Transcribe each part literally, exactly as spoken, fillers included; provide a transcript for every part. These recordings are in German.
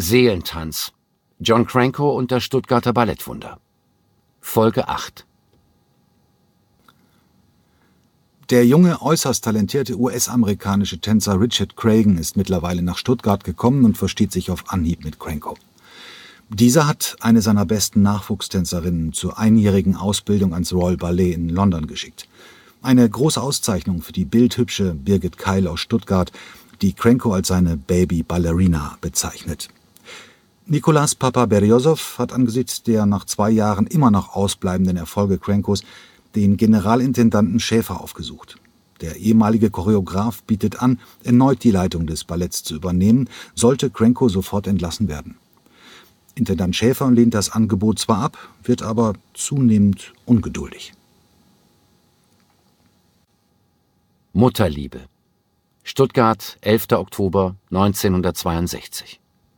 Seelentanz. John Cranko und das Stuttgarter Ballettwunder. Folge acht. Der junge, äußerst talentierte U S-amerikanische Tänzer Richard Cragen ist mittlerweile nach Stuttgart gekommen und versteht sich auf Anhieb mit Cranko. Dieser hat eine seiner besten Nachwuchstänzerinnen zur einjährigen Ausbildung ans Royal Ballet in London geschickt. Eine große Auszeichnung für die bildhübsche Birgit Keil aus Stuttgart, die Cranko als seine Baby Ballerina bezeichnet. Nicolas Papa Beriozow hat angesichts der nach zwei Jahren immer noch ausbleibenden Erfolge Crankos den Generalintendanten Schäfer aufgesucht. Der ehemalige Choreograf bietet an, erneut die Leitung des Balletts zu übernehmen, sollte Cranko sofort entlassen werden. Intendant Schäfer lehnt das Angebot zwar ab, wird aber zunehmend ungeduldig. Mutterliebe. Stuttgart, elfter Oktober neunzehnhundertzweiundsechzig.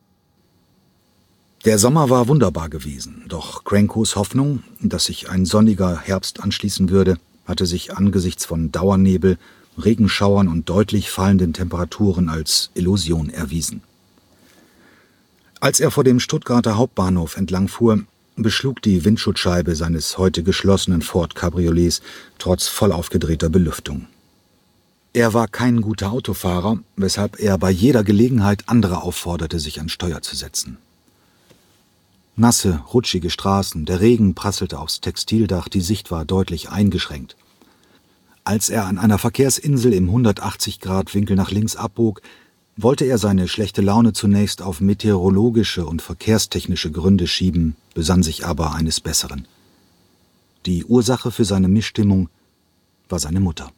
Der Sommer war wunderbar gewesen, doch Crankos Hoffnung, dass sich ein sonniger Herbst anschließen würde, hatte sich angesichts von Dauernebel, Regenschauern und deutlich fallenden Temperaturen als Illusion erwiesen. Als er vor dem Stuttgarter Hauptbahnhof entlangfuhr, beschlug die Windschutzscheibe seines heute geschlossenen Ford Cabriolets trotz voll aufgedrehter Belüftung. Er war kein guter Autofahrer, weshalb er bei jeder Gelegenheit andere aufforderte, sich ans Steuer zu setzen. Nasse, rutschige Straßen, der Regen prasselte aufs Textildach, die Sicht war deutlich eingeschränkt. Als er an einer Verkehrsinsel im hundertachtzig Grad Winkel nach links abbog, wollte er seine schlechte Laune zunächst auf meteorologische und verkehrstechnische Gründe schieben, besann sich aber eines Besseren. Die Ursache für seine Missstimmung war seine Mutter.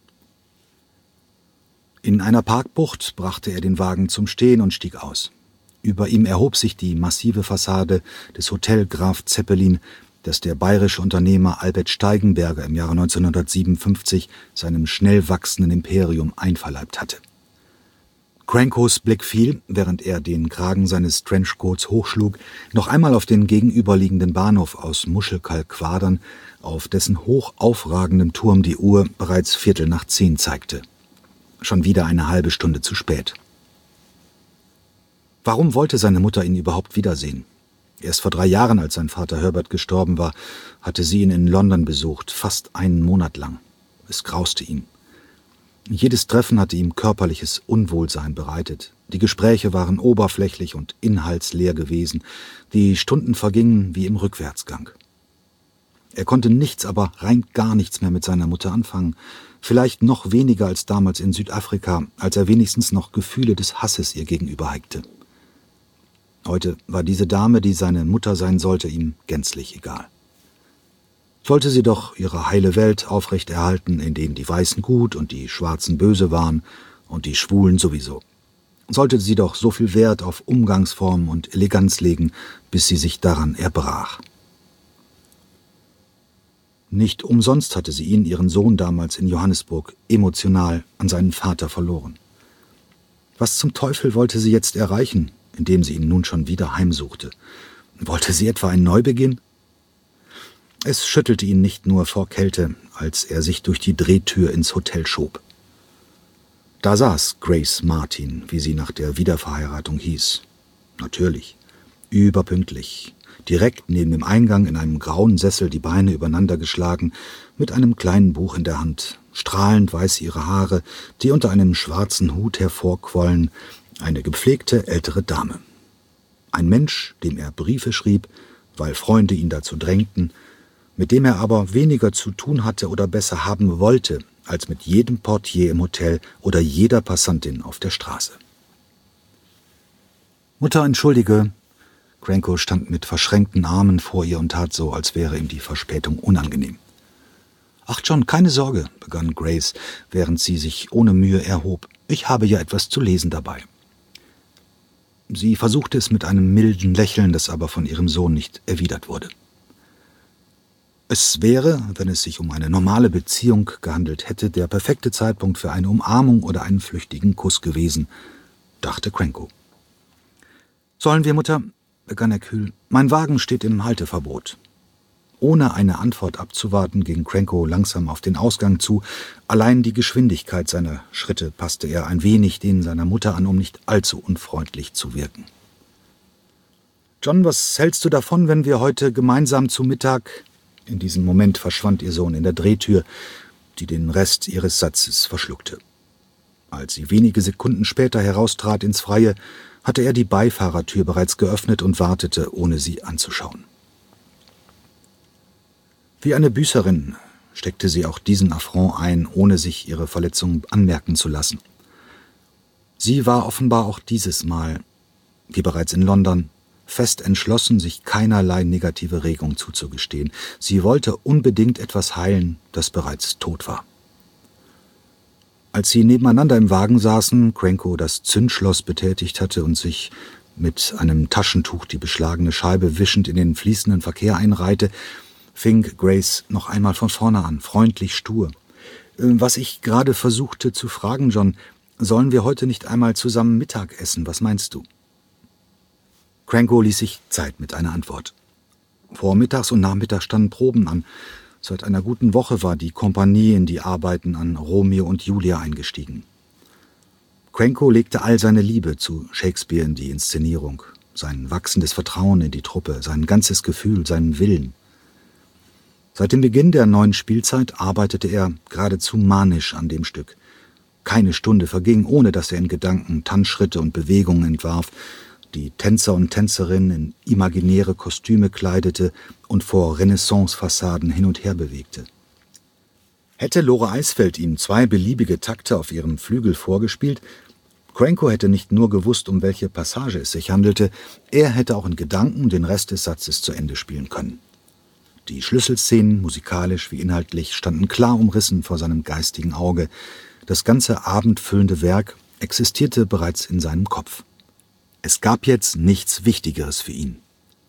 In einer Parkbucht brachte er den Wagen zum Stehen und stieg aus. Über ihm erhob sich die massive Fassade des Hotel Graf Zeppelin, das der bayerische Unternehmer Albert Steigenberger im Jahre neunzehnhundertsiebenundfünfzig seinem schnell wachsenden Imperium einverleibt hatte. Crankos Blick fiel, während er den Kragen seines Trenchcoats hochschlug, noch einmal auf den gegenüberliegenden Bahnhof aus Muschelkalk-Quadern, auf dessen hoch aufragendem Turm die Uhr bereits Viertel nach zehn zeigte. Schon wieder eine halbe Stunde zu spät. Warum wollte seine Mutter ihn überhaupt wiedersehen? Erst vor drei Jahren, als sein Vater Herbert gestorben war, hatte sie ihn in London besucht, fast einen Monat lang. Es grauste ihn. Jedes Treffen hatte ihm körperliches Unwohlsein bereitet. Die Gespräche waren oberflächlich und inhaltsleer gewesen. Die Stunden vergingen wie im Rückwärtsgang. Er konnte nichts, aber rein gar nichts mehr mit seiner Mutter anfangen. Vielleicht noch weniger als damals in Südafrika, als er wenigstens noch Gefühle des Hasses ihr gegenüber hegte. Heute war diese Dame, die seine Mutter sein sollte, ihm gänzlich egal. Sollte sie doch ihre heile Welt aufrechterhalten, in denen die Weißen gut und die Schwarzen böse waren und die Schwulen sowieso. Sollte sie doch so viel Wert auf Umgangsform und Eleganz legen, bis sie sich daran erbrach. Nicht umsonst hatte sie ihn, ihren Sohn damals in Johannesburg, emotional an seinen Vater verloren. Was zum Teufel wollte sie jetzt erreichen, indem sie ihn nun schon wieder heimsuchte? Wollte sie etwa einen Neubeginn? Es schüttelte ihn nicht nur vor Kälte, als er sich durch die Drehtür ins Hotel schob. Da saß Grace Martin, wie sie nach der Wiederverheiratung hieß. Natürlich, überpünktlich, direkt neben dem Eingang in einem grauen Sessel, die Beine übereinander geschlagen, mit einem kleinen Buch in der Hand, strahlend weiß ihre Haare, die unter einem schwarzen Hut hervorquollen, eine gepflegte ältere Dame. Ein Mensch, dem er Briefe schrieb, weil Freunde ihn dazu drängten, mit dem er aber weniger zu tun hatte oder besser haben wollte, als mit jedem Portier im Hotel oder jeder Passantin auf der Straße. »Mutter, entschuldige.« Cranko stand mit verschränkten Armen vor ihr und tat so, als wäre ihm die Verspätung unangenehm. »Ach John, keine Sorge«, begann Grace, während sie sich ohne Mühe erhob. »Ich habe ja etwas zu lesen dabei.« Sie versuchte es mit einem milden Lächeln, das aber von ihrem Sohn nicht erwidert wurde. Es wäre, wenn es sich um eine normale Beziehung gehandelt hätte, der perfekte Zeitpunkt für eine Umarmung oder einen flüchtigen Kuss gewesen, dachte Cranko. »Sollen wir, Mutter?« begann er kühl. »Mein Wagen steht im Halteverbot.« Ohne eine Antwort abzuwarten, ging Cranko langsam auf den Ausgang zu. Allein die Geschwindigkeit seiner Schritte passte er ein wenig denen seiner Mutter an, um nicht allzu unfreundlich zu wirken. »John, was hältst du davon, wenn wir heute gemeinsam zu Mittag...« In diesem Moment verschwand ihr Sohn in der Drehtür, die den Rest ihres Satzes verschluckte. Als sie wenige Sekunden später heraustrat ins Freie, hatte er die Beifahrertür bereits geöffnet und wartete, ohne sie anzuschauen. Wie eine Büßerin steckte sie auch diesen Affront ein, ohne sich ihre Verletzung anmerken zu lassen. Sie war offenbar auch dieses Mal, wie bereits in London, fest entschlossen, sich keinerlei negative Regung zuzugestehen. Sie wollte unbedingt etwas heilen, das bereits tot war. Als sie nebeneinander im Wagen saßen, Cranko das Zündschloss betätigt hatte und sich mit einem Taschentuch die beschlagene Scheibe wischend in den fließenden Verkehr einreihte, fing Grace noch einmal von vorne an, freundlich stur. »Was ich gerade versuchte zu fragen, John, sollen wir heute nicht einmal zusammen Mittag essen? Was meinst du?« Cranko ließ sich Zeit mit einer Antwort. Vormittags und nachmittags standen Proben an. Seit einer guten Woche war die Kompanie in die Arbeiten an Romeo und Julia eingestiegen. Cranko legte all seine Liebe zu Shakespeare in die Inszenierung, sein wachsendes Vertrauen in die Truppe, sein ganzes Gefühl, seinen Willen. Seit dem Beginn der neuen Spielzeit arbeitete er geradezu manisch an dem Stück. Keine Stunde verging, ohne dass er in Gedanken Tanzschritte und Bewegungen entwarf, die Tänzer und Tänzerinnen in imaginäre Kostüme kleidete und vor Renaissance-Fassaden hin und her bewegte. Hätte Lore Eisfeld ihm zwei beliebige Takte auf ihrem Flügel vorgespielt, Cranko hätte nicht nur gewusst, um welche Passage es sich handelte, er hätte auch in Gedanken den Rest des Satzes zu Ende spielen können. Die Schlüsselszenen, musikalisch wie inhaltlich, standen klar umrissen vor seinem geistigen Auge. Das ganze abendfüllende Werk existierte bereits in seinem Kopf. Es gab jetzt nichts Wichtigeres für ihn.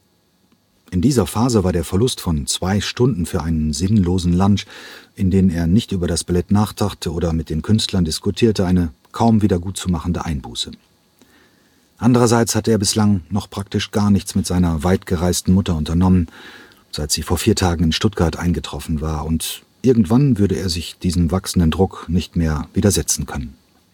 In dieser Phase war der Verlust von zwei Stunden für einen sinnlosen Lunch, in den er nicht über das Ballett nachdachte oder mit den Künstlern diskutierte, eine kaum wiedergutzumachende Einbuße. Andererseits hatte er bislang noch praktisch gar nichts mit seiner weit gereisten Mutter unternommen, seit sie vor vier Tagen in Stuttgart eingetroffen war, und irgendwann würde er sich diesem wachsenden Druck nicht mehr widersetzen können.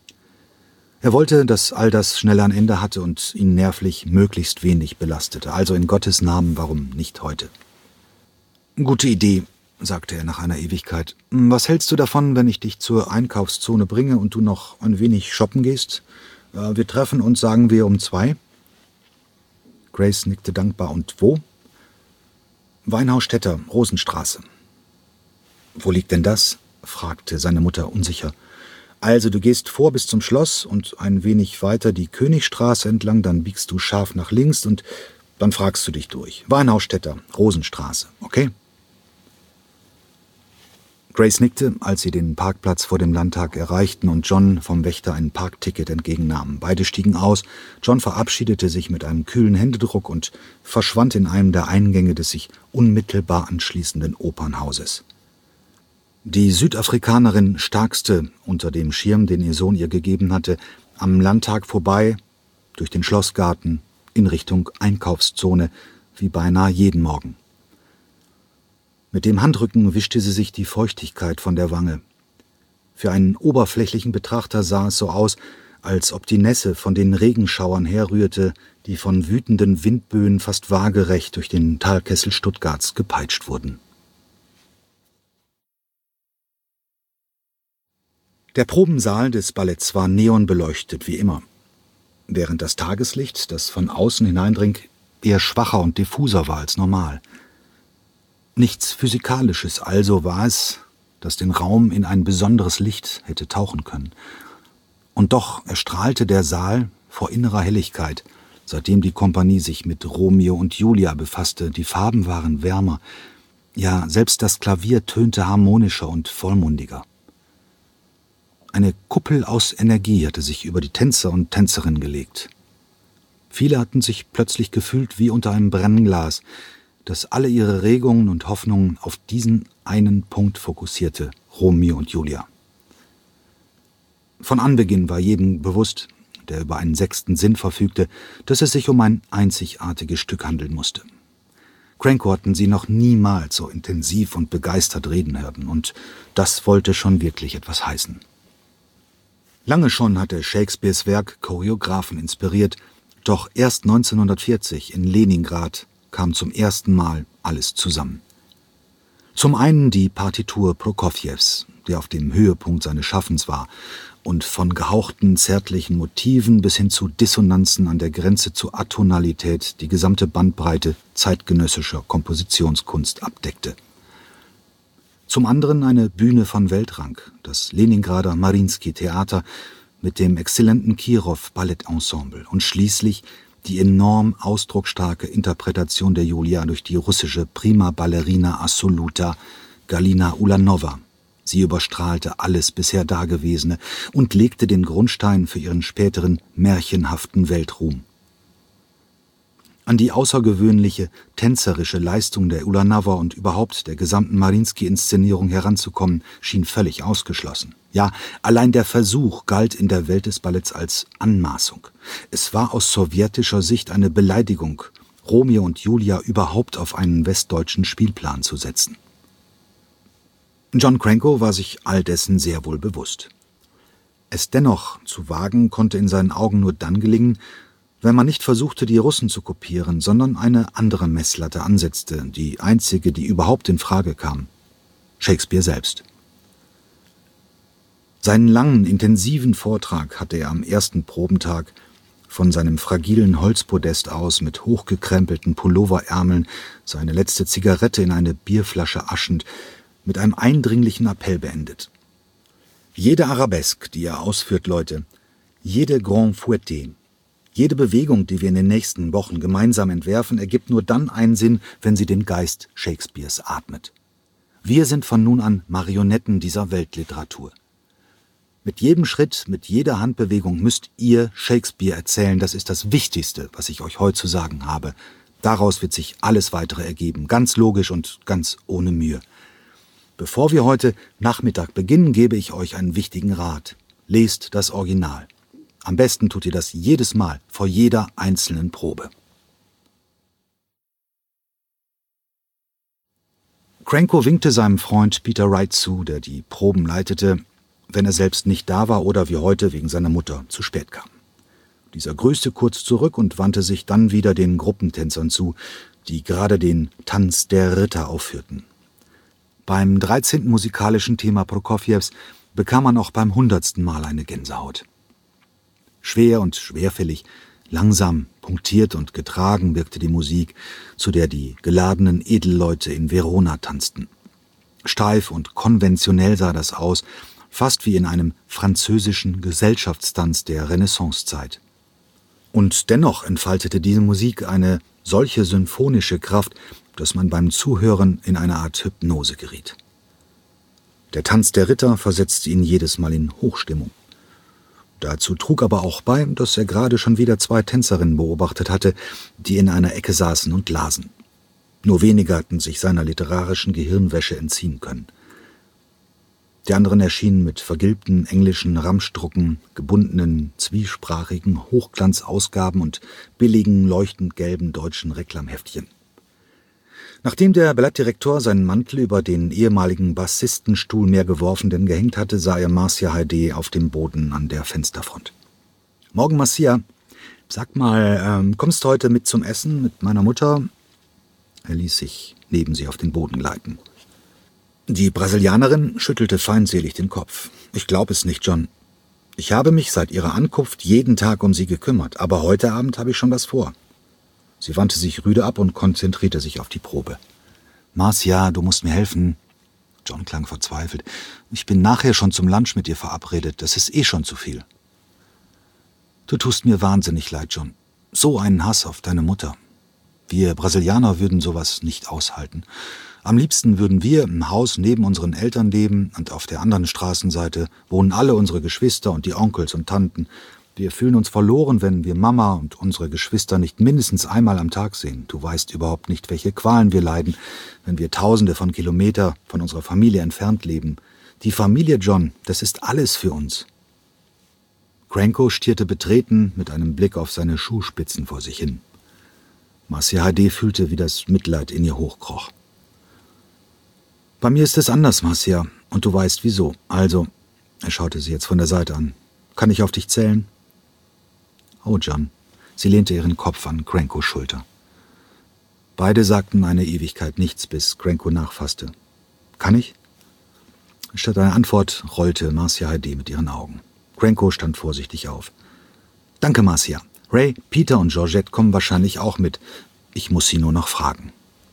Er wollte, dass all das schnell ein Ende hatte und ihn nervlich möglichst wenig belastete. Also in Gottes Namen, warum nicht heute? »Gute Idee«, sagte er nach einer Ewigkeit. »Was hältst du davon, wenn ich dich zur Einkaufszone bringe und du noch ein wenig shoppen gehst? Wir treffen uns, sagen wir, um zwei?« Grace nickte dankbar. »Und wo?« »Weinhausstädter, Rosenstraße.« »Wo liegt denn das?« fragte seine Mutter unsicher. »Also, du gehst vor bis zum Schloss und ein wenig weiter die Königstraße entlang, dann biegst du scharf nach links und dann fragst du dich durch. Weinhausstädter, Rosenstraße, okay?« Grace nickte, als sie den Parkplatz vor dem Landtag erreichten und John vom Wächter ein Parkticket entgegennahm. Beide stiegen aus, John verabschiedete sich mit einem kühlen Händedruck und verschwand in einem der Eingänge des sich unmittelbar anschließenden Opernhauses. Die Südafrikanerin starkste unter dem Schirm, den ihr Sohn ihr gegeben hatte, am Landtag vorbei, durch den Schlossgarten, in Richtung Einkaufszone, wie beinahe jeden Morgen. Mit dem Handrücken wischte sie sich die Feuchtigkeit von der Wange. Für einen oberflächlichen Betrachter sah es so aus, als ob die Nässe von den Regenschauern herrührte, die von wütenden Windböen fast waagerecht durch den Talkessel Stuttgarts gepeitscht wurden. Der Probensaal des Balletts war neonbeleuchtet, wie immer, während das Tageslicht, das von außen hineindrang, eher schwacher und diffuser war als normal. Nichts Physikalisches also war es, das den Raum in ein besonderes Licht hätte tauchen können. Und doch erstrahlte der Saal vor innerer Helligkeit, seitdem die Kompanie sich mit Romeo und Julia befasste. Die Farben waren wärmer, ja, selbst das Klavier tönte harmonischer und vollmundiger. Eine Kuppel aus Energie hatte sich über die Tänzer und Tänzerinnen gelegt. Viele hatten sich plötzlich gefühlt wie unter einem Brennglas, das alle ihre Regungen und Hoffnungen auf diesen einen Punkt fokussierte, Romeo und Julia. Von Anbeginn war jedem bewusst, der über einen sechsten Sinn verfügte, dass es sich um ein einzigartiges Stück handeln musste. Cranko hatten sie noch niemals so intensiv und begeistert reden hören, und das wollte schon wirklich etwas heißen. Lange schon hatte Shakespeares Werk Choreographen inspiriert, Doch erst neunzehnhundertvierzig in Leningrad kam zum ersten Mal alles zusammen. Zum einen die Partitur Prokofjews, der auf dem Höhepunkt seines Schaffens war und von gehauchten zärtlichen Motiven bis hin zu Dissonanzen an der Grenze zur Atonalität die gesamte Bandbreite zeitgenössischer Kompositionskunst abdeckte. Zum anderen eine Bühne von Weltrang, das Leningrader Mariinsky-Theater mit dem exzellenten Kirow-Ballettensemble und schließlich die enorm ausdrucksstarke Interpretation der Julia durch die russische Prima Ballerina Assoluta Galina Ulanova. Sie überstrahlte alles bisher Dagewesene und legte den Grundstein für ihren späteren märchenhaften Weltruhm. An die außergewöhnliche tänzerische Leistung der Ulanova und überhaupt der gesamten Mariinsky-Inszenierung heranzukommen, schien völlig ausgeschlossen. Ja, allein der Versuch galt in der Welt des Balletts als Anmaßung. Es war aus sowjetischer Sicht eine Beleidigung, Romeo und Julia überhaupt auf einen westdeutschen Spielplan zu setzen. John Cranko war sich all dessen sehr wohl bewusst. Es dennoch zu wagen, konnte in seinen Augen nur dann gelingen, wenn man nicht versuchte, die Russen zu kopieren, sondern eine andere Messlatte ansetzte, die einzige, die überhaupt in Frage kam: Shakespeare selbst. Seinen langen, intensiven Vortrag hatte er am ersten Probentag von seinem fragilen Holzpodest aus mit hochgekrempelten Pulloverärmeln, seine letzte Zigarette in eine Bierflasche aschend, mit einem eindringlichen Appell beendet. Jede Arabesque, die ihr ausführt, Leute, jede Grand Fouetté, jede Bewegung, die wir in den nächsten Wochen gemeinsam entwerfen, ergibt nur dann einen Sinn, wenn sie den Geist Shakespeares atmet. Wir sind von nun an Marionetten dieser Weltliteratur. Mit jedem Schritt, mit jeder Handbewegung müsst ihr Shakespeare erzählen, das ist das Wichtigste, was ich euch heute zu sagen habe. Daraus wird sich alles Weitere ergeben, ganz logisch und ganz ohne Mühe. Bevor wir heute Nachmittag beginnen, gebe ich euch einen wichtigen Rat. Lest das Original. Am besten tut ihr das jedes Mal, vor jeder einzelnen Probe. Cranko winkte seinem Freund Peter Wright zu, der die Proben leitete, wenn er selbst nicht da war oder wie heute wegen seiner Mutter zu spät kam. Dieser grüßte kurz zurück und wandte sich dann wieder den Gruppentänzern zu, die gerade den Tanz der Ritter aufführten. Beim dreizehnten musikalischen Thema Prokofjews bekam man auch beim hundertsten Mal eine Gänsehaut. Schwer und schwerfällig, langsam, punktiert und getragen wirkte die Musik, zu der die geladenen Edelleute in Verona tanzten. Steif und konventionell sah das aus, fast wie in einem französischen Gesellschaftstanz der Renaissancezeit. Und dennoch entfaltete diese Musik eine solche symphonische Kraft, dass man beim Zuhören in eine Art Hypnose geriet. Der Tanz der Ritter versetzte ihn jedes Mal in Hochstimmung. Dazu trug aber auch bei, dass er gerade schon wieder zwei Tänzerinnen beobachtet hatte, die in einer Ecke saßen und lasen. Nur wenige hatten sich seiner literarischen Gehirnwäsche entziehen können. Die anderen erschienen mit vergilbten englischen Ramschdrucken, gebundenen, zwiesprachigen Hochglanzausgaben und billigen, leuchtend gelben deutschen Reklamheftchen. Nachdem der Ballettdirektor seinen Mantel über den ehemaligen Bassistenstuhl mehr geworfen denn gehängt hatte, sah er Marcia Haydée auf dem Boden an der Fensterfront. »Morgen, Marcia. Sag mal, ähm, kommst du heute mit zum Essen mit meiner Mutter?« Er ließ sich neben sie auf den Boden gleiten. Die Brasilianerin schüttelte feindselig den Kopf. »Ich glaube es nicht, John. Ich habe mich seit ihrer Ankunft jeden Tag um sie gekümmert, aber heute Abend habe ich schon was vor.« Sie wandte sich rüde ab und konzentrierte sich auf die Probe. »Marcia, du musst mir helfen.« John klang verzweifelt. »Ich bin nachher schon zum Lunch mit dir verabredet. Das ist eh schon zu viel.« »Du tust mir wahnsinnig leid, John. So einen Hass auf deine Mutter. Wir Brasilianer würden sowas nicht aushalten. Am liebsten würden wir im Haus neben unseren Eltern leben und auf der anderen Straßenseite wohnen alle unsere Geschwister und die Onkels und Tanten. Wir fühlen uns verloren, wenn wir Mama und unsere Geschwister nicht mindestens einmal am Tag sehen. Du weißt überhaupt nicht, welche Qualen wir leiden, wenn wir Tausende von Kilometer von unserer Familie entfernt leben. Die Familie, John, das ist alles für uns.« Cranko stierte betreten mit einem Blick auf seine Schuhspitzen vor sich hin. Marcia Haydée fühlte, wie das Mitleid in ihr hochkroch. »Bei mir ist es anders, Marcia, und du weißt wieso. Also«, er schaute sie jetzt von der Seite an, »kann ich auf dich zählen?« »Oh, John, Sie lehnte ihren Kopf an Crankos Schulter. Beide sagten eine Ewigkeit nichts, bis Cranko nachfasste. »Kann ich?« Statt einer Antwort rollte Marcia Hayde mit ihren Augen. Cranko stand vorsichtig auf. »Danke, Marcia. Ray, Peter und Georgette kommen wahrscheinlich auch mit. Ich muss sie nur noch fragen.«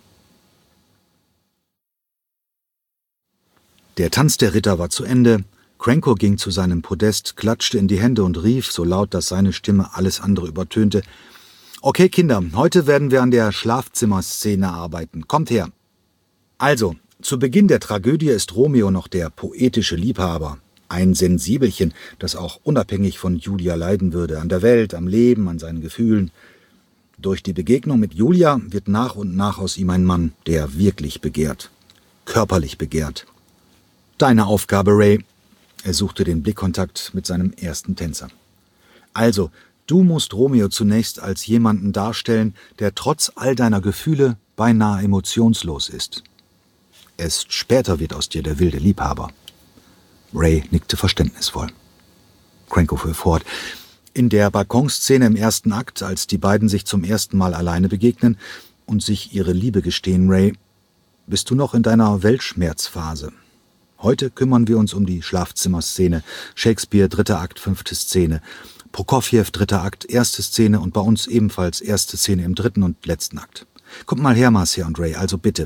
Der Tanz der Ritter war zu Ende. Cranko ging zu seinem Podest, klatschte in die Hände und rief, so laut, dass seine Stimme alles andere übertönte: »Okay, Kinder, heute werden wir an der Schlafzimmerszene arbeiten. Kommt her!« Also, zu Beginn der Tragödie ist Romeo noch der poetische Liebhaber. Ein Sensibelchen, das auch unabhängig von Julia leiden würde, an der Welt, am Leben, an seinen Gefühlen. Durch die Begegnung mit Julia wird nach und nach aus ihm ein Mann, der wirklich begehrt. Körperlich begehrt. »Deine Aufgabe, Ray.« Er suchte den Blickkontakt mit seinem ersten Tänzer. »Also, du musst Romeo zunächst als jemanden darstellen, der trotz all deiner Gefühle beinahe emotionslos ist. Erst später wird aus dir der wilde Liebhaber.« Ray nickte verständnisvoll. Cranko fuhr fort. »In der Balkonszene im ersten Akt, als die beiden sich zum ersten Mal alleine begegnen und sich ihre Liebe gestehen, Ray, bist du noch in deiner Weltschmerzphase. Heute kümmern wir uns um die Schlafzimmerszene. Shakespeare, dritter Akt, fünfte Szene. Prokofjew, dritter Akt, erste Szene und bei uns ebenfalls erste Szene im dritten und letzten Akt. Kommt mal her, Marcia und Ray, also bitte.«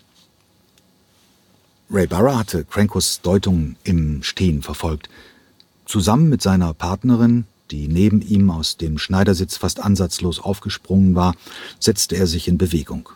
Ray Barra hatte Crankos Deutung im Stehen verfolgt. Zusammen mit seiner Partnerin, die neben ihm aus dem Schneidersitz fast ansatzlos aufgesprungen war, setzte er sich in Bewegung.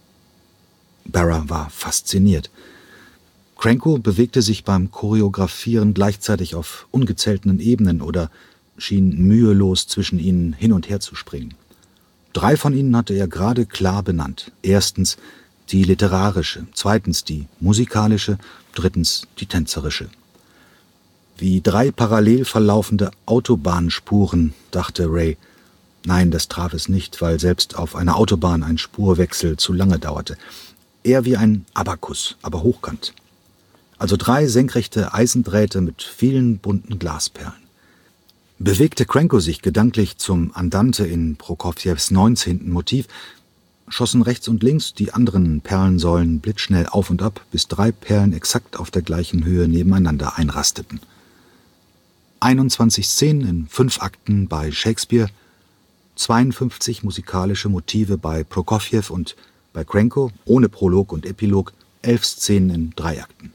Barra war fasziniert. Cranko bewegte sich beim Choreografieren gleichzeitig auf ungezählten Ebenen oder schien mühelos zwischen ihnen hin und her zu springen. Drei von ihnen hatte er gerade klar benannt. Erstens die literarische, zweitens die musikalische, drittens die tänzerische. Wie drei parallel verlaufende Autobahnspuren, dachte Ray. Nein, das traf es nicht, weil selbst auf einer Autobahn ein Spurwechsel zu lange dauerte. Eher wie ein Abakus, aber hochkant. Also drei senkrechte Eisendrähte mit vielen bunten Glasperlen. Bewegte Cranko sich gedanklich zum Andante in Prokofjews neunzehnten Motiv, schossen rechts und links die anderen Perlensäulen blitzschnell auf und ab, bis drei Perlen exakt auf der gleichen Höhe nebeneinander einrasteten. einundzwanzig Szenen in fünf Akten bei Shakespeare, zweiundfünfzig musikalische Motive bei Prokofjew und bei Cranko, ohne Prolog und Epilog, elf Szenen in drei Akten.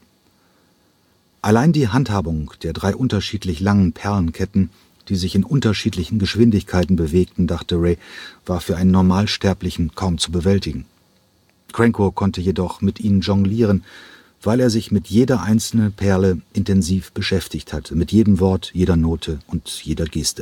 Allein die Handhabung der drei unterschiedlich langen Perlenketten, die sich in unterschiedlichen Geschwindigkeiten bewegten, dachte Ray, war für einen Normalsterblichen kaum zu bewältigen. Cranko konnte jedoch mit ihnen jonglieren, weil er sich mit jeder einzelnen Perle intensiv beschäftigt hatte, mit jedem Wort, jeder Note und jeder Geste.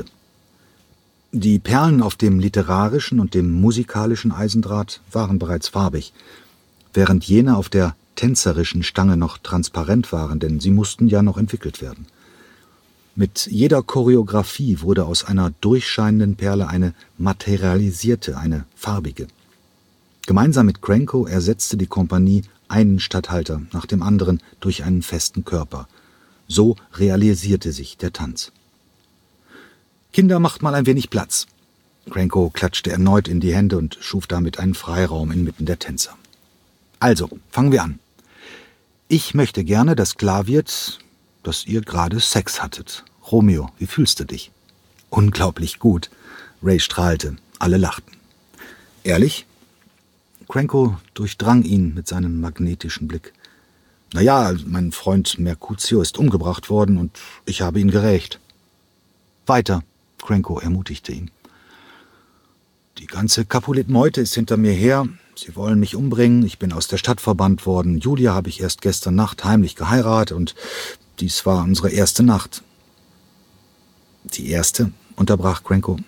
Die Perlen auf dem literarischen und dem musikalischen Eisendraht waren bereits farbig, während jene auf der tänzerischen Stange noch transparent waren, denn sie mussten ja noch entwickelt werden. Mit jeder Choreografie wurde aus einer durchscheinenden Perle eine materialisierte, eine farbige. Gemeinsam mit Cranko ersetzte die Kompanie einen Statthalter nach dem anderen durch einen festen Körper. So realisierte sich der Tanz. »Kinder, macht mal ein wenig Platz!« Cranko klatschte erneut in die Hände und schuf damit einen Freiraum inmitten der Tänzer. »Also, fangen wir an. Ich möchte gerne, dass klar wird, dass ihr gerade Sex hattet. Romeo, wie fühlst du dich?« »Unglaublich gut.« Ray strahlte. Alle lachten. »Ehrlich?« Cranko durchdrang ihn mit seinem magnetischen Blick. »Naja, mein Freund Mercutio ist umgebracht worden und ich habe ihn gerächt.« »Weiter«, Cranko ermutigte ihn. »Die ganze Capulet-Meute ist hinter mir her. Sie wollen mich umbringen. Ich bin aus der Stadt verbannt worden. Julia habe ich erst gestern Nacht heimlich geheiratet und dies war unsere erste Nacht.« »Die erste?« unterbrach Cranko.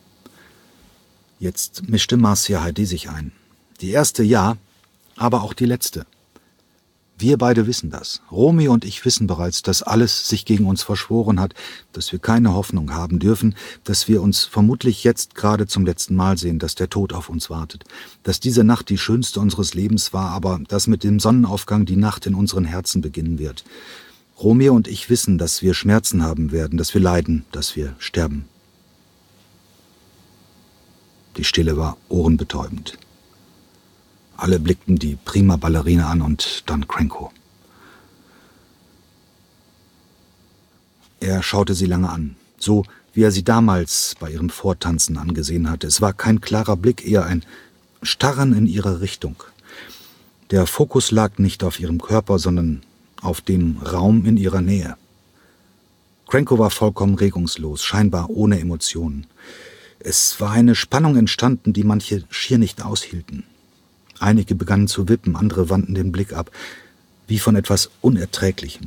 Jetzt mischte Marcia Hayde sich ein. »Die erste ja, aber auch die letzte. Wir beide wissen das. Romeo und ich wissen bereits, dass alles sich gegen uns verschworen hat, dass wir keine Hoffnung haben dürfen, dass wir uns vermutlich jetzt gerade zum letzten Mal sehen, dass der Tod auf uns wartet, dass diese Nacht die schönste unseres Lebens war, aber dass mit dem Sonnenaufgang die Nacht in unseren Herzen beginnen wird. Romeo und ich wissen, dass wir Schmerzen haben werden, dass wir leiden, dass wir sterben.« Die Stille war ohrenbetäubend. Alle blickten die prima Ballerina an und dann Cranko. Er schaute sie lange an, so wie er sie damals bei ihrem Vortanzen angesehen hatte. Es war kein klarer Blick, eher ein Starren in ihre Richtung. Der Fokus lag nicht auf ihrem Körper, sondern auf dem Raum in ihrer Nähe. Cranko war vollkommen regungslos, scheinbar ohne Emotionen. Es war eine Spannung entstanden, die manche schier nicht aushielten. Einige begannen zu wippen, andere wandten den Blick ab, wie von etwas Unerträglichem.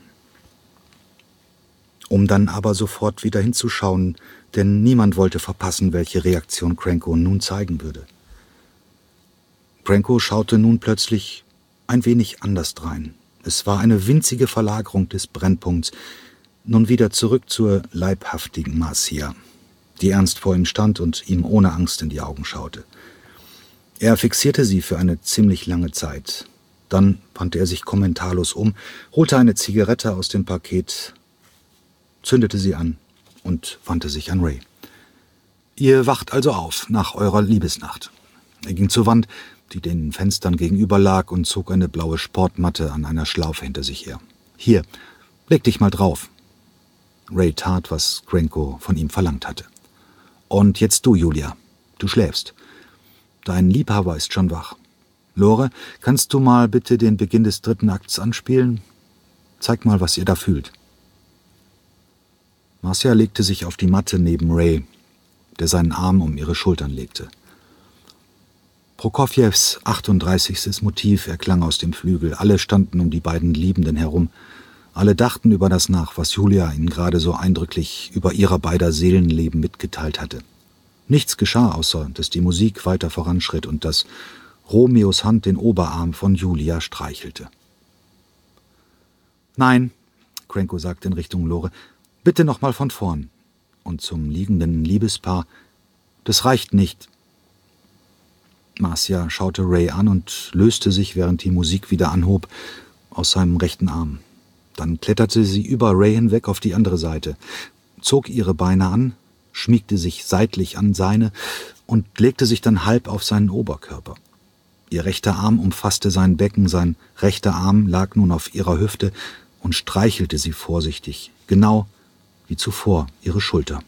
Um dann aber sofort wieder hinzuschauen, denn niemand wollte verpassen, welche Reaktion Cranko nun zeigen würde. Cranko schaute nun plötzlich ein wenig anders drein. Es war eine winzige Verlagerung des Brennpunkts, nun wieder zurück zur leibhaftigen Marcia, die ernst vor ihm stand und ihm ohne Angst in die Augen schaute. Er fixierte sie für eine ziemlich lange Zeit. Dann wandte er sich kommentarlos um, holte eine Zigarette aus dem Paket, zündete sie an und wandte sich an Ray. »Ihr wacht also auf nach eurer Liebesnacht.« Er ging zur Wand, die den Fenstern gegenüber lag, und zog eine blaue Sportmatte an einer Schlaufe hinter sich her. »Hier, leg dich mal drauf.« Ray tat, was Cranko von ihm verlangt hatte. »Und jetzt du, Julia. Du schläfst. Dein Liebhaber ist schon wach. Lore, kannst du mal bitte den Beginn des dritten Akts anspielen? Zeig mal, was ihr da fühlt.« Marcia legte sich auf die Matte neben Ray, der seinen Arm um ihre Schultern legte. Prokofjews achtunddreißigstes Motiv erklang aus dem Flügel. Alle standen um die beiden Liebenden herum. Alle dachten über das nach, was Julia ihnen gerade so eindrücklich über ihrer beider Seelenleben mitgeteilt hatte. Nichts geschah, außer dass die Musik weiter voranschritt und dass Romeos Hand den Oberarm von Julia streichelte. »Nein«, Cranko sagte in Richtung Lore, »bitte noch mal von vorn.« Und zum liegenden Liebespaar, »Das reicht nicht.« Marcia schaute Ray an und löste sich, während die Musik wieder anhob, aus seinem rechten Arm. Dann kletterte sie über Ray hinweg auf die andere Seite, zog ihre Beine an, schmiegte sich seitlich an seine und legte sich dann halb auf seinen Oberkörper. Ihr rechter Arm umfasste sein Becken, sein rechter Arm lag nun auf ihrer Hüfte und streichelte sie vorsichtig, genau wie zuvor ihre Schulter.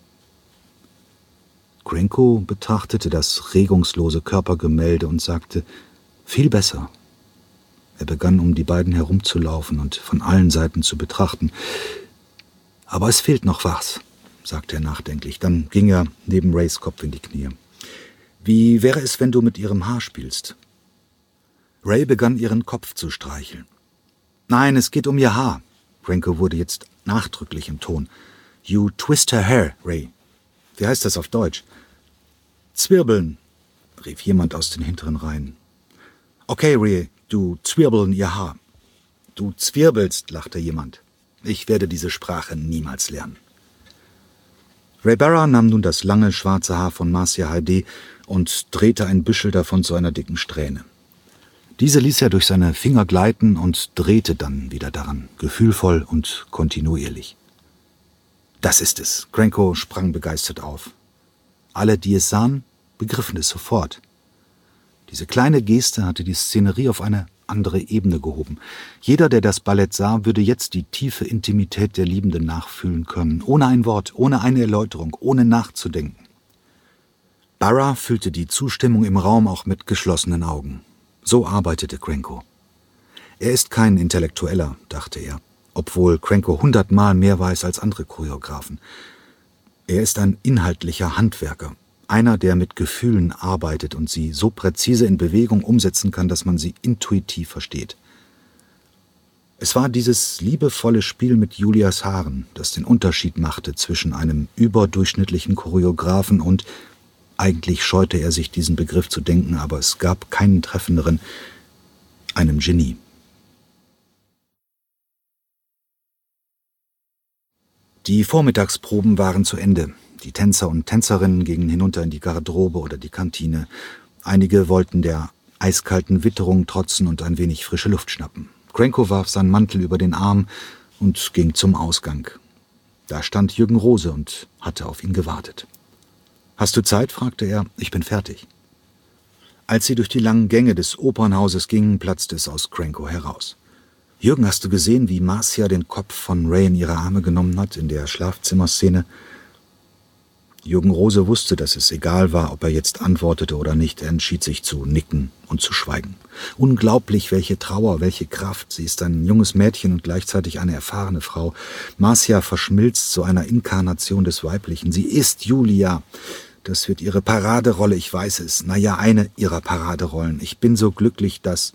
Cranko betrachtete das regungslose Körpergemälde und sagte, »Viel besser.« Er begann, um die beiden herumzulaufen und von allen Seiten zu betrachten. »Aber es fehlt noch was«, sagte er nachdenklich. Dann ging er neben Rays Kopf in die Knie. »Wie wäre es, wenn du mit ihrem Haar spielst?« Ray begann, ihren Kopf zu streicheln. »Nein, es geht um ihr Haar.« Cranko wurde jetzt nachdrücklich im Ton. »You twist her hair, Ray.« »Wie heißt das auf Deutsch?« »Zwirbeln«, rief jemand aus den hinteren Reihen. »Okay, Ray, du zwirbeln ihr Haar.« »Du zwirbelst«, lachte jemand. »Ich werde diese Sprache niemals lernen.« Ray Barra nahm nun das lange, schwarze Haar von Marcia Hayde und drehte ein Büschel davon zu einer dicken Strähne. Diese ließ er durch seine Finger gleiten und drehte dann wieder daran, gefühlvoll und kontinuierlich. »Das ist es«, Cranko sprang begeistert auf. Alle, die es sahen, begriffen es sofort. Diese kleine Geste hatte die Szenerie auf eine andere Ebene gehoben. Jeder, der das Ballett sah, würde jetzt die tiefe Intimität der Liebenden nachfühlen können, ohne ein Wort, ohne eine Erläuterung, ohne nachzudenken. Barra fühlte die Zustimmung im Raum auch mit geschlossenen Augen. So arbeitete Cranko. Er ist kein Intellektueller, dachte er, obwohl Cranko hundertmal mehr weiß als andere Choreografen. Er ist ein inhaltlicher Handwerker, einer, der mit Gefühlen arbeitet und sie so präzise in Bewegung umsetzen kann, dass man sie intuitiv versteht. Es war dieses liebevolle Spiel mit Julias Haaren, das den Unterschied machte zwischen einem überdurchschnittlichen Choreografen und, eigentlich scheute er sich, diesen Begriff zu denken, aber es gab keinen treffenderen, einem Genie. Die Vormittagsproben waren zu Ende. Die Tänzer und Tänzerinnen gingen hinunter in die Garderobe oder die Kantine. Einige wollten der eiskalten Witterung trotzen und ein wenig frische Luft schnappen. Cranko warf seinen Mantel über den Arm und ging zum Ausgang. Da stand Jürgen Rose und hatte auf ihn gewartet. »Hast du Zeit?« fragte er. »Ich bin fertig.« Als sie durch die langen Gänge des Opernhauses gingen, platzte es aus Cranko heraus. »Jürgen, hast du gesehen, wie Marcia den Kopf von Ray in ihre Arme genommen hat, in der Schlafzimmerszene?« Jürgen Rose wusste, dass es egal war, ob er jetzt antwortete oder nicht. Er entschied sich zu nicken und zu schweigen. Unglaublich, welche Trauer, welche Kraft. Sie ist ein junges Mädchen und gleichzeitig eine erfahrene Frau. Marcia verschmilzt zu einer Inkarnation des Weiblichen. Sie ist Julia. Das wird ihre Paraderolle, ich weiß es. Naja, eine ihrer Paraderollen. Ich bin so glücklich, dass...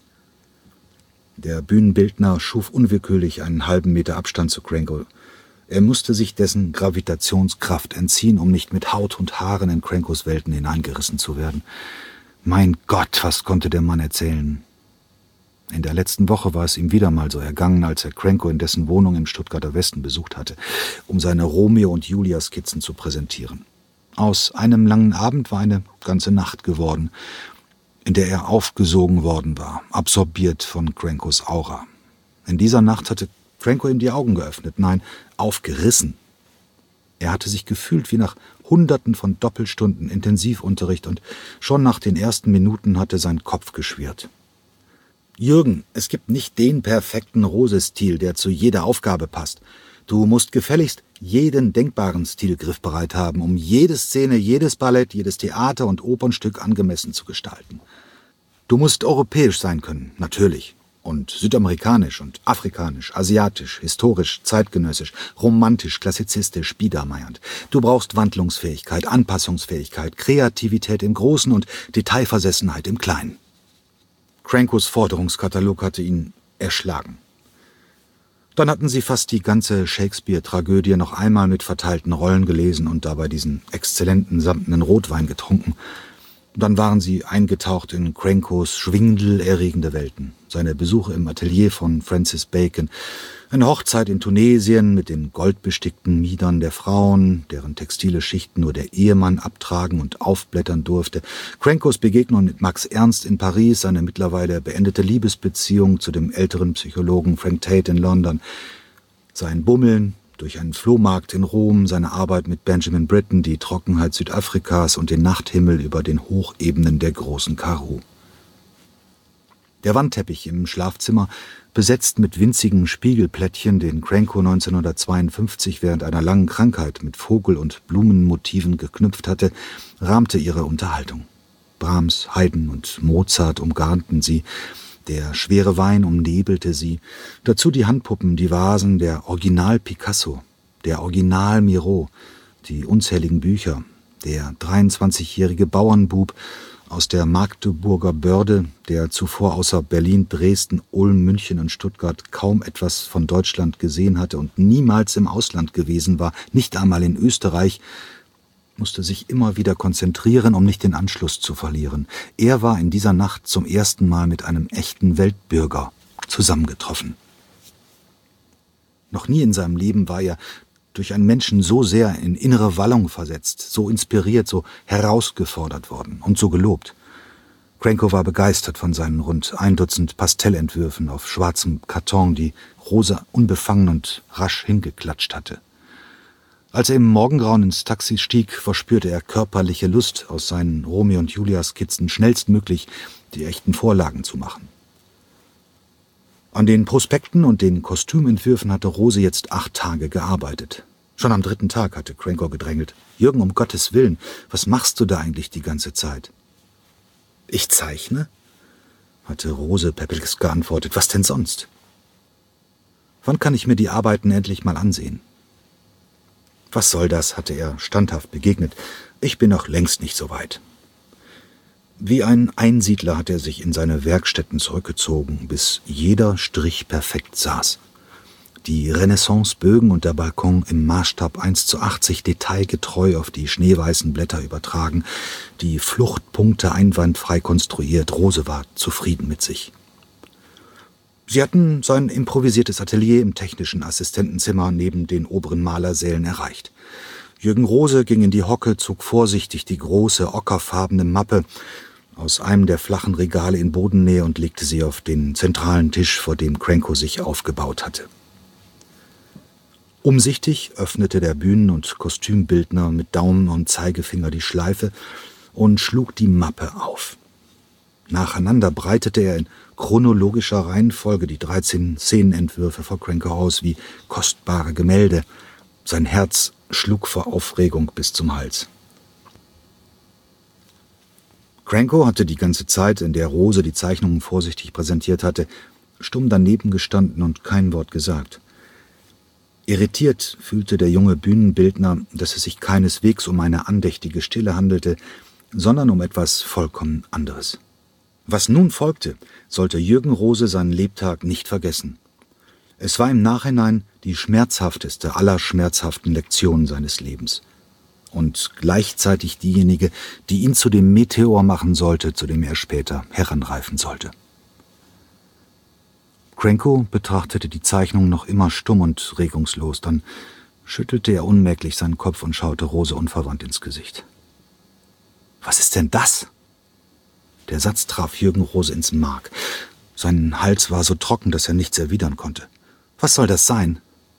Der Bühnenbildner schuf unwillkürlich einen halben Meter Abstand zu Cranko. Er musste sich dessen Gravitationskraft entziehen, um nicht mit Haut und Haaren in Crankos Welten hineingerissen zu werden. Mein Gott, was konnte der Mann erzählen? In der letzten Woche war es ihm wieder mal so ergangen, als er Cranko in dessen Wohnung im Stuttgarter Westen besucht hatte, um seine Romeo- und Julia-Skizzen zu präsentieren. Aus einem langen Abend war eine ganze Nacht geworden, in der er aufgesogen worden war, absorbiert von Crankos Aura. In dieser Nacht hatte Cranko ihm die Augen geöffnet, nein, aufgerissen. Er hatte sich gefühlt wie nach Hunderten von Doppelstunden Intensivunterricht und schon nach den ersten Minuten hatte sein Kopf geschwirrt. »Jürgen, es gibt nicht den perfekten Rose-Stil, der zu jeder Aufgabe passt. Du musst gefälligst jeden denkbaren Stil griffbereit haben, um jede Szene, jedes Ballett, jedes Theater- und Opernstück angemessen zu gestalten. Du musst europäisch sein können, natürlich, und südamerikanisch und afrikanisch, asiatisch, historisch, zeitgenössisch, romantisch, klassizistisch, biedermeiernd. Du brauchst Wandlungsfähigkeit, Anpassungsfähigkeit, Kreativität im Großen und Detailversessenheit im Kleinen.« Crankos Forderungskatalog hatte ihn erschlagen. Dann hatten sie fast die ganze Shakespeare-Tragödie noch einmal mit verteilten Rollen gelesen und dabei diesen exzellenten samtenen Rotwein getrunken. Dann waren sie eingetaucht in Crankos schwindelerregende Welten. Seine Besuche im Atelier von Francis Bacon, eine Hochzeit in Tunesien mit den goldbestickten Miedern der Frauen, deren textile Schichten nur der Ehemann abtragen und aufblättern durfte, Crankos Begegnung mit Max Ernst in Paris, seine mittlerweile beendete Liebesbeziehung zu dem älteren Psychologen Frank Tate in London, sein Bummeln durch einen Flohmarkt in Rom, seine Arbeit mit Benjamin Britten, die Trockenheit Südafrikas und den Nachthimmel über den Hochebenen der großen Karoo. Der Wandteppich im Schlafzimmer, besetzt mit winzigen Spiegelplättchen, den Cranko neunzehnhundertzweiundfünfzig während einer langen Krankheit mit Vogel- und Blumenmotiven geknüpft hatte, rahmte ihre Unterhaltung. Brahms, Haydn und Mozart umgarnten sie, der schwere Wein umnebelte sie, dazu die Handpuppen, die Vasen, der Original Picasso, der Original Miro, die unzähligen Bücher, der dreiundzwanzigjährige Bauernbub aus der Magdeburger Börde, der zuvor außer Berlin, Dresden, Ulm, München und Stuttgart kaum etwas von Deutschland gesehen hatte und niemals im Ausland gewesen war, nicht einmal in Österreich, musste sich immer wieder konzentrieren, um nicht den Anschluss zu verlieren. Er war in dieser Nacht zum ersten Mal mit einem echten Weltbürger zusammengetroffen. Noch nie in seinem Leben war er durch einen Menschen so sehr in innere Wallung versetzt, so inspiriert, so herausgefordert worden und so gelobt. Cranko war begeistert von seinen rund ein Dutzend Pastellentwürfen auf schwarzem Karton, die Rosa unbefangen und rasch hingeklatscht hatte. Als er im Morgengrauen ins Taxi stieg, verspürte er körperliche Lust, aus seinen Romeo- und Julia-Skizzen schnellstmöglich die echten Vorlagen zu machen. An den Prospekten und den Kostümentwürfen hatte Rose jetzt acht Tage gearbeitet. Schon am dritten Tag hatte Cranko gedrängelt. »Jürgen, um Gottes Willen, was machst du da eigentlich die ganze Zeit?« »Ich zeichne?« hatte Rose perplex geantwortet. »Was denn sonst?« »Wann kann ich mir die Arbeiten endlich mal ansehen?« »Was soll das?« hatte er standhaft begegnet. »Ich bin noch längst nicht so weit.« Wie ein Einsiedler hatte er sich in seine Werkstätten zurückgezogen, bis jeder Strich perfekt saß. Die Renaissance-Bögen und der Balkon im Maßstab eins zu achtzig detailgetreu auf die schneeweißen Blätter übertragen, die Fluchtpunkte einwandfrei konstruiert. Rose war zufrieden mit sich. Sie hatten sein improvisiertes Atelier im technischen Assistentenzimmer neben den oberen Malersälen erreicht. Jürgen Rose ging in die Hocke, zog vorsichtig die große, ockerfarbene Mappe aus einem der flachen Regale in Bodennähe und legte sie auf den zentralen Tisch, vor dem Cranko sich aufgebaut hatte. Umsichtig öffnete der Bühnen- und Kostümbildner mit Daumen und Zeigefinger die Schleife und schlug die Mappe auf. Nacheinander breitete er in chronologischer Reihenfolge die dreizehn Szenenentwürfe vor Cranko aus wie kostbare Gemälde. Sein Herz schlug vor Aufregung bis zum Hals. Cranko hatte die ganze Zeit, in der Rose die Zeichnungen vorsichtig präsentiert hatte, stumm daneben gestanden und kein Wort gesagt. Irritiert fühlte der junge Bühnenbildner, dass es sich keineswegs um eine andächtige Stille handelte, sondern um etwas vollkommen anderes. Was nun folgte, sollte Jürgen Rose seinen Lebtag nicht vergessen. Es war im Nachhinein die schmerzhafteste aller schmerzhaften Lektionen seines Lebens. Und gleichzeitig diejenige, die ihn zu dem Meteor machen sollte, zu dem er später heranreifen sollte. Cranko betrachtete die Zeichnung noch immer stumm und regungslos, dann schüttelte er unmerklich seinen Kopf und schaute Rose unverwandt ins Gesicht. »Was ist denn das?« Der Satz traf Jürgen Rose ins Mark. Sein Hals war so trocken, dass er nichts erwidern konnte. »Was soll das sein?«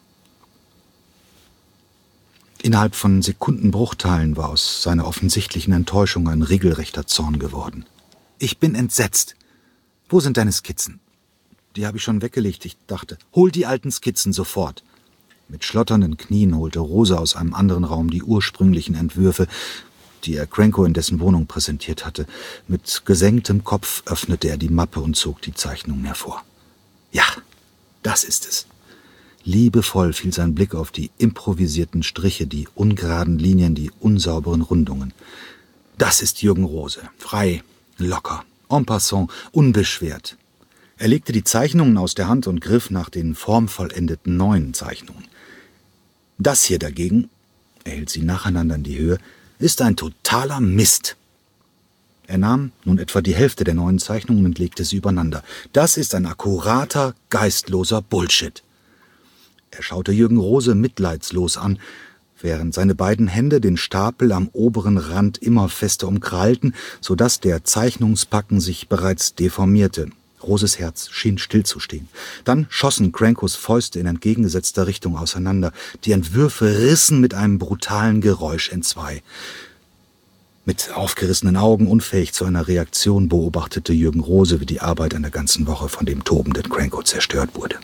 Innerhalb von Sekundenbruchteilen war aus seiner offensichtlichen Enttäuschung ein regelrechter Zorn geworden. »Ich bin entsetzt. Wo sind deine Skizzen?« »Die habe ich schon weggelegt. Ich dachte, hol die alten Skizzen sofort.« Mit schlotternden Knien holte Rose aus einem anderen Raum die ursprünglichen Entwürfe, die er Cranko in dessen Wohnung präsentiert hatte. Mit gesenktem Kopf öffnete er die Mappe und zog die Zeichnungen hervor. »Ja, das ist es.« Liebevoll fiel sein Blick auf die improvisierten Striche, die ungeraden Linien, die unsauberen Rundungen. »Das ist Jürgen Rose. Frei, locker, en passant, unbeschwert.« Er legte die Zeichnungen aus der Hand und griff nach den formvollendeten neuen Zeichnungen. »Das hier dagegen«, er hielt sie nacheinander in die Höhe, »ist ein totaler Mist.« Er nahm nun etwa die Hälfte der neuen Zeichnungen und legte sie übereinander. »Das ist ein akkurater, geistloser Bullshit.« Er schaute Jürgen Rose mitleidslos an, während seine beiden Hände den Stapel am oberen Rand immer fester umkrallten, sodass der Zeichnungspacken sich bereits deformierte. Roses Herz schien stillzustehen. Dann schossen Crankos Fäuste in entgegengesetzter Richtung auseinander. Die Entwürfe rissen mit einem brutalen Geräusch entzwei. Mit aufgerissenen Augen, unfähig zu einer Reaktion, beobachtete Jürgen Rose, wie die Arbeit einer ganzen Woche von dem tobenden Cranko zerstört wurde.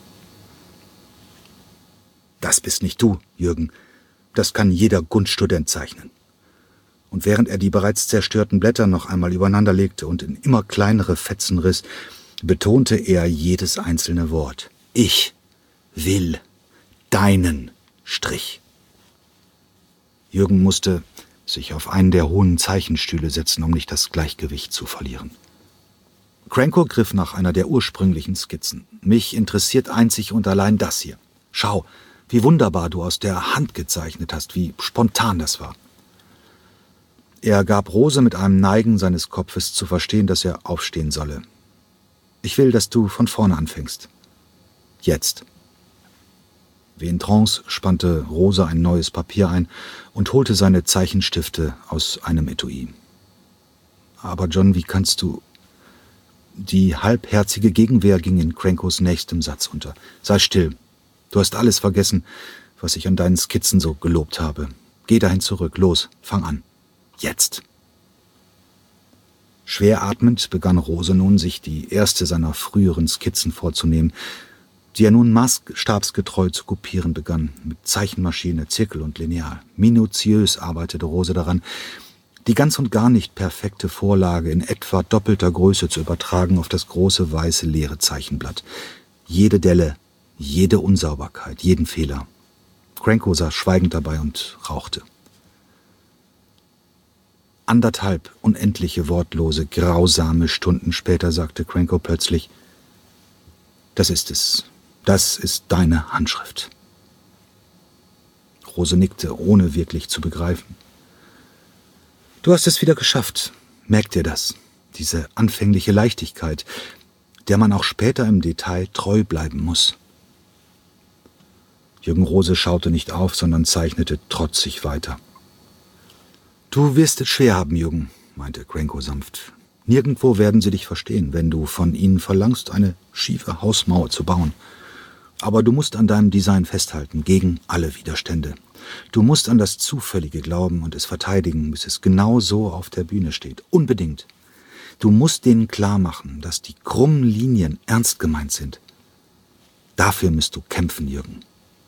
»Das bist nicht du, Jürgen. Das kann jeder Gunststudent zeichnen.« Und während er die bereits zerstörten Blätter noch einmal übereinander legte und in immer kleinere Fetzen riss, betonte er jedes einzelne Wort. »Ich will deinen Strich.« Jürgen musste sich auf einen der hohen Zeichenstühle setzen, um nicht das Gleichgewicht zu verlieren. Cranko griff nach einer der ursprünglichen Skizzen. »Mich interessiert einzig und allein das hier. Schau, wie wunderbar du aus der Hand gezeichnet hast, wie spontan das war.« Er gab Rose mit einem Neigen seines Kopfes zu verstehen, dass er aufstehen solle. »Ich will, dass du von vorne anfängst. Jetzt.« Wie in Trance spannte Rose ein neues Papier ein und holte seine Zeichenstifte aus einem Etui. »Aber John, wie kannst du...« Die halbherzige Gegenwehr ging in Crankos nächstem Satz unter. »Sei still. Du hast alles vergessen, was ich an deinen Skizzen so gelobt habe. Geh dahin zurück. Los, fang an. Jetzt.« Schwer atmend begann Rose nun, sich die erste seiner früheren Skizzen vorzunehmen, die er nun maßstabsgetreu zu kopieren begann, mit Zeichenmaschine, Zirkel und Lineal. Minutiös arbeitete Rose daran, die ganz und gar nicht perfekte Vorlage in etwa doppelter Größe zu übertragen auf das große, weiße, leere Zeichenblatt. Jede Delle, jede Unsauberkeit, jeden Fehler. Cranko saß schweigend dabei und rauchte. Anderthalb unendliche, wortlose, grausame Stunden später sagte Cranko plötzlich, »Das ist es. Das ist deine Handschrift.« Rose nickte, ohne wirklich zu begreifen. »Du hast es wieder geschafft. Merk dir das. Diese anfängliche Leichtigkeit, der man auch später im Detail treu bleiben muss.« Jürgen Rose schaute nicht auf, sondern zeichnete trotzig weiter. »Du wirst es schwer haben, Jürgen«, meinte Cranko sanft. »Nirgendwo werden sie dich verstehen, wenn du von ihnen verlangst, eine schiefe Hausmauer zu bauen. Aber du musst an deinem Design festhalten, gegen alle Widerstände. Du musst an das Zufällige glauben und es verteidigen, bis es genau so auf der Bühne steht. Unbedingt. Du musst denen klar machen, dass die krummen Linien ernst gemeint sind. Dafür musst du kämpfen, Jürgen.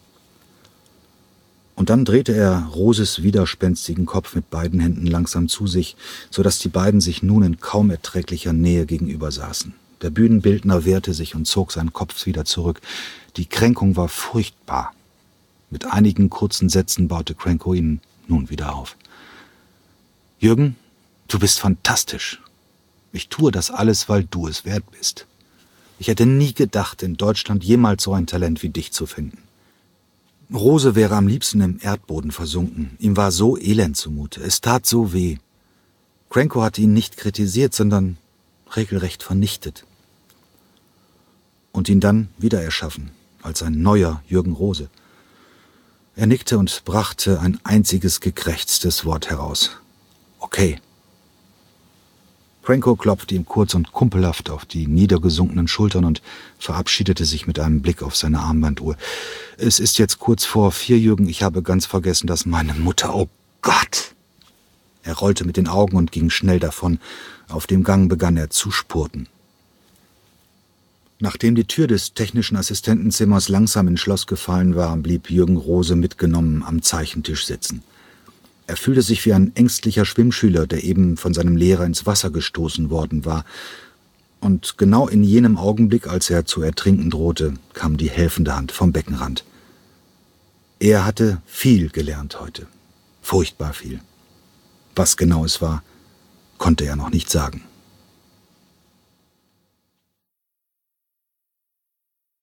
Und dann drehte er Roses widerspenstigen Kopf mit beiden Händen langsam zu sich, sodass die beiden sich nun in kaum erträglicher Nähe gegenüber saßen. Der Bühnenbildner wehrte sich und zog seinen Kopf wieder zurück. Die Kränkung war furchtbar. Mit einigen kurzen Sätzen baute Cranko ihn nun wieder auf. »Jürgen, du bist fantastisch. Ich tue das alles, weil du es wert bist. Ich hätte nie gedacht, in Deutschland jemals so ein Talent wie dich zu finden.« Rose wäre am liebsten im Erdboden versunken. Ihm war so elend zumute. Es tat so weh. Cranko hatte ihn nicht kritisiert, sondern regelrecht vernichtet. Und ihn dann wieder erschaffen, als ein neuer Jürgen Rose. Er nickte und brachte ein einziges gekrächztes Wort heraus. »Okay.« Cranko klopfte ihm kurz und kumpelhaft auf die niedergesunkenen Schultern und verabschiedete sich mit einem Blick auf seine Armbanduhr. »Es ist jetzt kurz vor vier, Jürgen. Ich habe ganz vergessen, dass meine Mutter... Oh Gott!« Er rollte mit den Augen und ging schnell davon. Auf dem Gang begann er zu spurten. Nachdem die Tür des technischen Assistentenzimmers langsam ins Schloss gefallen war, blieb Jürgen Rose mitgenommen am Zeichentisch sitzen. Er fühlte sich wie ein ängstlicher Schwimmschüler, der eben von seinem Lehrer ins Wasser gestoßen worden war. Und genau in jenem Augenblick, als er zu ertrinken drohte, kam die helfende Hand vom Beckenrand. Er hatte viel gelernt heute. Furchtbar viel. Was genau es war, konnte er noch nicht sagen.